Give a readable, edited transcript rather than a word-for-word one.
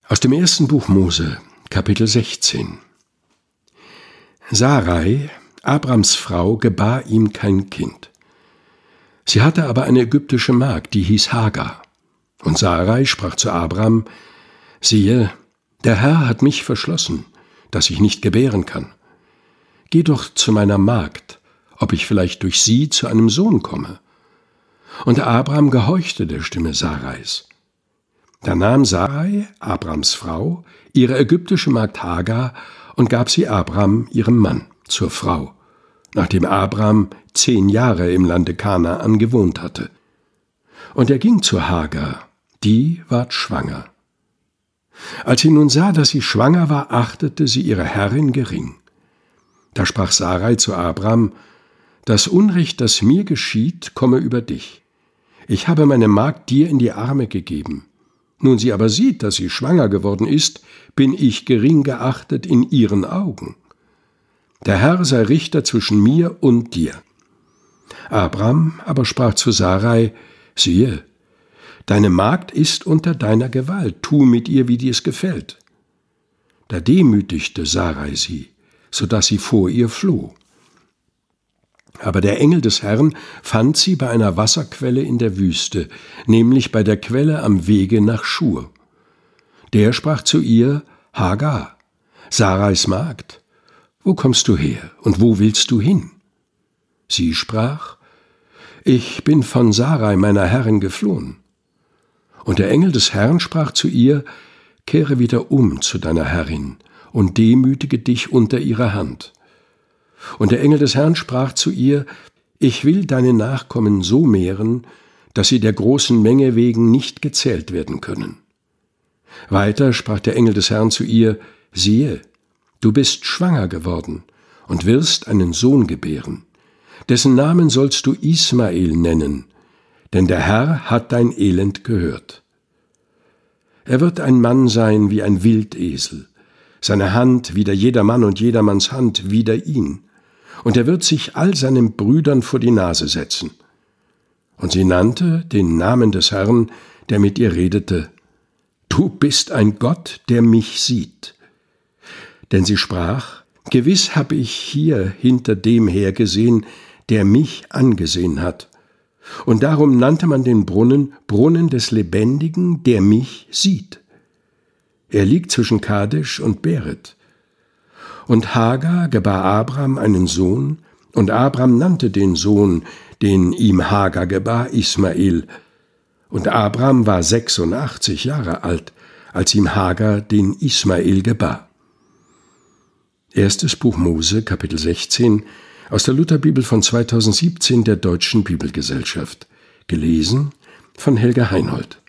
Aus dem ersten Buch Mose, Kapitel 16. Sarai, Abrams Frau, gebar ihm kein Kind. Sie hatte aber eine ägyptische Magd, die hieß Hagar. Und Sarai sprach zu Abram: Siehe, der Herr hat mich verschlossen, dass ich nicht gebären kann. Geh doch zu meiner Magd, ob ich vielleicht durch sie zu einem Sohn komme. Und Abram gehorchte der Stimme Sarais. Da nahm Sarai, Abrams Frau, ihre ägyptische Magd Hagar und gab sie Abram, ihrem Mann, zur Frau, nachdem Abram 10 Jahre im Lande Kanaan gewohnt hatte. Und er ging zu Hagar, die ward schwanger. Als sie nun sah, dass sie schwanger war, achtete sie ihre Herrin gering. Da sprach Sarai zu Abram: Das Unrecht, das mir geschieht, komme über dich. Ich habe meine Magd dir in die Arme gegeben. Nun sie aber sieht, dass sie schwanger geworden ist, bin ich gering geachtet in ihren Augen. Der Herr sei Richter zwischen mir und dir. Abram aber sprach zu Sarai: Siehe, deine Magd ist unter deiner Gewalt, tu mit ihr, wie dir es gefällt. Da demütigte Sarai sie, so dass sie vor ihr floh. Aber der Engel des Herrn fand sie bei einer Wasserquelle in der Wüste, nämlich bei der Quelle am Wege nach Schur. Der sprach zu ihr: Hagar, Sarais Magd, wo kommst du her und wo willst du hin? Sie sprach: Ich bin von Sarai, meiner Herrin, geflohen. Und der Engel des Herrn sprach zu ihr: Kehre wieder um zu deiner Herrin und demütige dich unter ihrer Hand. Und der Engel des Herrn sprach zu ihr: Ich will deine Nachkommen so mehren, dass sie der großen Menge wegen nicht gezählt werden können. Weiter sprach der Engel des Herrn zu ihr: Siehe, du bist schwanger geworden und wirst einen Sohn gebären. Dessen Namen sollst du Ismael nennen, denn der Herr hat dein Elend gehört. Er wird ein Mann sein wie ein Wildesel, seine Hand wider jedermann und jedermanns Hand wider ihn. Und er wird sich all seinen Brüdern vor die Nase setzen. Und sie nannte den Namen des Herrn, der mit ihr redete: Du bist ein Gott, der mich sieht. Denn sie sprach: Gewiss habe ich hier hinter dem hergesehen, der mich angesehen hat. Und darum nannte man den Brunnen Brunnen des Lebendigen, der mich sieht. Er liegt zwischen Kadesh und Beret. Und Hagar gebar Abram einen Sohn, und Abram nannte den Sohn, den ihm Hagar gebar, Ismael. Und Abram war 86 Jahre alt, als ihm Hagar den Ismael gebar. Erstes Buch Mose, Kapitel 16, aus der Lutherbibel von 2017 der Deutschen Bibelgesellschaft. Gelesen von Helga Heinold.